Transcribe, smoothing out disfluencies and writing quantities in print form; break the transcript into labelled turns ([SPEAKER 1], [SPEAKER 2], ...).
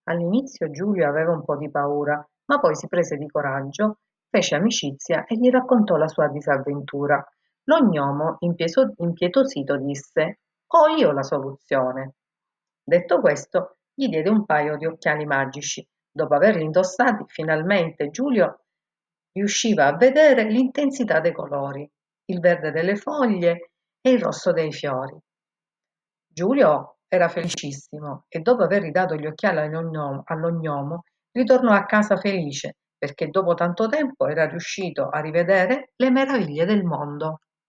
[SPEAKER 1] All'inizio Giulio aveva un po' di paura, ma poi si prese di coraggio, fece amicizia e gli raccontò la sua disavventura. Lo gnomo, impietosito, disse: Ho io la soluzione. Detto questo, gli diede un paio di occhiali magici. Dopo averli indossati, finalmente Giulio riusciva a vedere l'intensità dei colori, il verde delle foglie e il rosso dei fiori. Giulio era felicissimo e dopo aver ridato gli occhiali allo gnomo, ritornò a casa felice perché dopo tanto tempo era riuscito a rivedere le meraviglie del mondo.